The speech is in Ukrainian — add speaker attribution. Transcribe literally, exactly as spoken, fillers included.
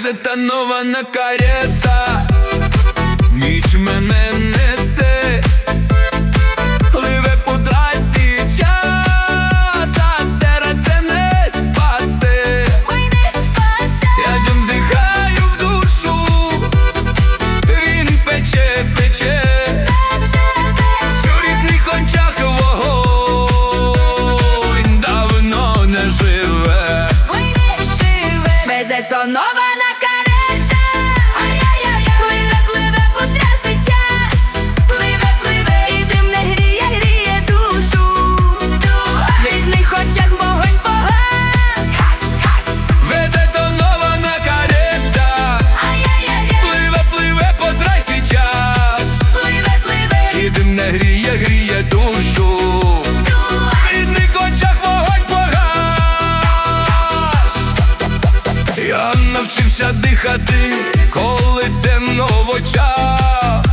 Speaker 1: затонована карета, ніч мене несе, пливе по трасі час, а серце не спасти.
Speaker 2: Ой, не спасти.
Speaker 1: Я дим дихаю в душу, він пече, пече,
Speaker 2: Пече, пече.
Speaker 1: у рідних очах вогонь давно не живе.
Speaker 2: Ой, не живе. Безетонована карета, ай-яй-яй, пливе, пливе по трасі час, пливе, пливе, і дим не гріє, гріє душу. В рідних очах вогонь погас. Гас, гас.
Speaker 1: Безетонована карета,
Speaker 2: Ай-яй-яй,
Speaker 1: пливе, пливе по трасі час,
Speaker 2: пливе, пливе,
Speaker 1: і дим не гріє, гріє душу. В рідних очах вогонь погас. Я навчився дихати, коли темно в очах,